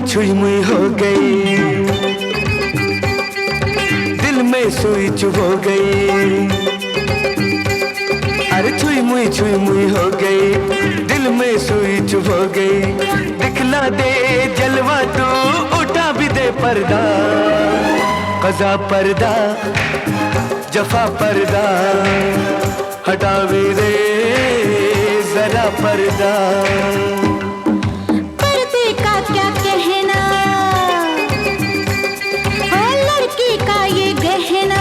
छुई मुई हो गई, दिल में सुई चुभ हो गई। अरे छुई मुई हो गई, दिल में सुई चुभ हो गई। दिखला दे जलवा तू, उठा भी दे पर्दा, कज़ा पर्दा जफा पर्दा, हटा भी दे जरा पर्दा। पर्दे का क्या कहना, ओ लड़की का ये गहना।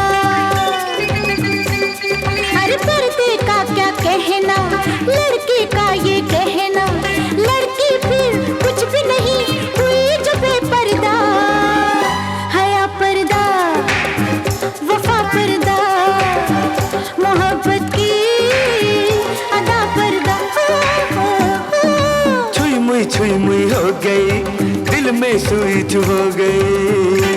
अरे पर्दे का क्या कहना, लड़की का ये गहना। लड़की फिर कुछ भी नहीं हुई जो बेपर्दा। हया पर्दा, वफा पर्दा, मोहब्बत की अदा पर्दा। छुई मुई हो गई, दिल में सुई चुभ हो गई।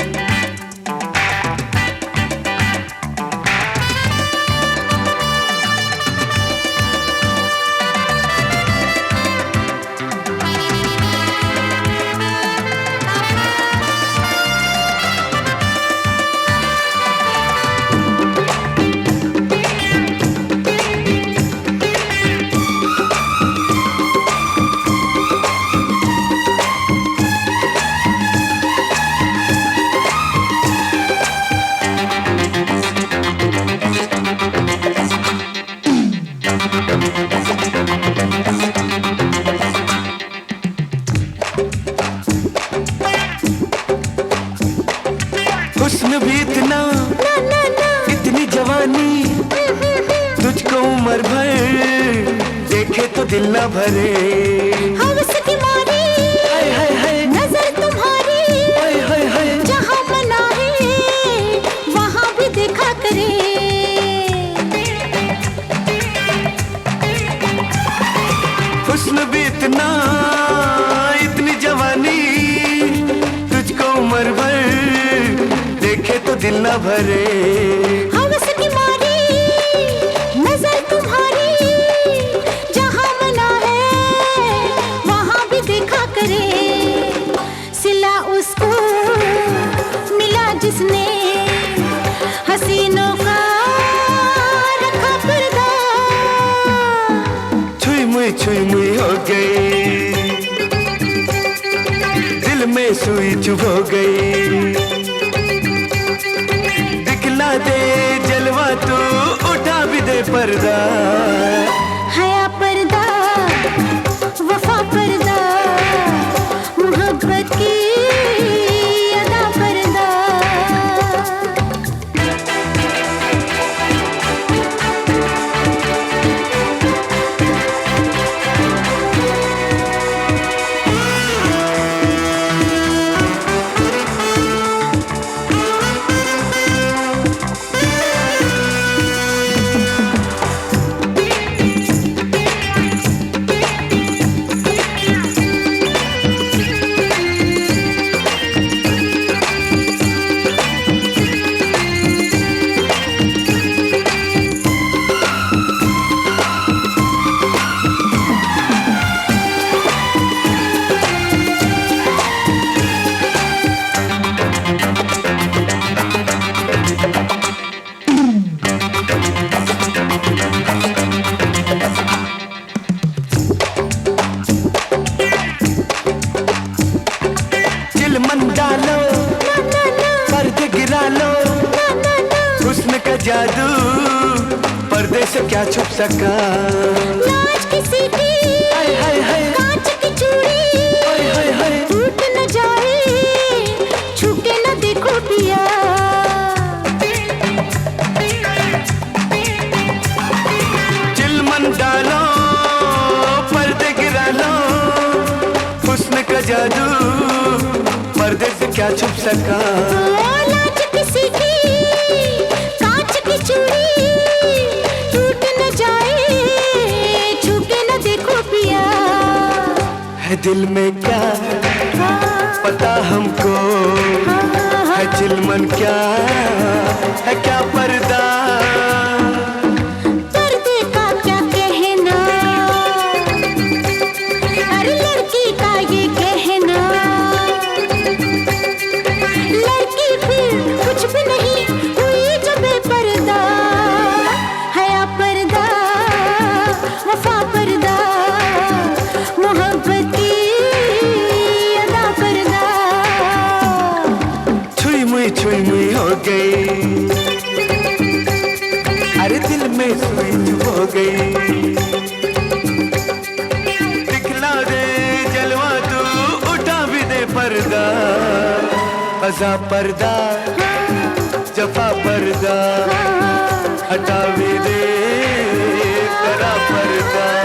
हुस्न भी इतना, इतनी जवानी, तुझको उम्र भर देखे तो दिल ना भरे। हवस की मारी हाय हाय हाय, नजर तुम्हारी हाय हाय हाय, जहाँ मना है वहाँ भी देखा करे। हुस्न भी इतना, इतनी जवानी, तुझको उम्र भर देखे तो दिल ना भरे। हवस की मारी नजर तुम्हारी, जहाँ मना है वहाँ भी देखा करे। सिला उसको मिला जिसने, हसीनों का रखा पर्दा। छुई मुई हो गई, दिल में सुई चुभ हो गई। दिखला दे जलवा तू, उठा भी दे पर्दा। हया पर्दा, वफा पर्दा, मोहब्बत की अदा पर्दा। मन डालो, पर्दे गिरा लो, हुस्न का जादू पर्दे से क्या छुप सका। लाज किसी की हाय हाय हाय, कांच की चूड़ी हाय हाय हाय, टूट न जाए छूके न देखो पिया। चिल मन डालो, पर्दे गिरा लो, हुस्न का जादू पर्दे से क्या छुप सका। लाज किसी की कांच की चूड़ी टूट न जाए छूके न देखो पिया। है दिल में क्या पता हमको, है चिलमन क्या है, क्या पर्दा। पर्दे का क्या कहना, अरे लड़की का ये कहना। गई। दिखला दे जलवा तू, उठा भी दे पर्दा, कज़ा पर्दा जफा पर्दा, हटा भी दे करा पर्दा।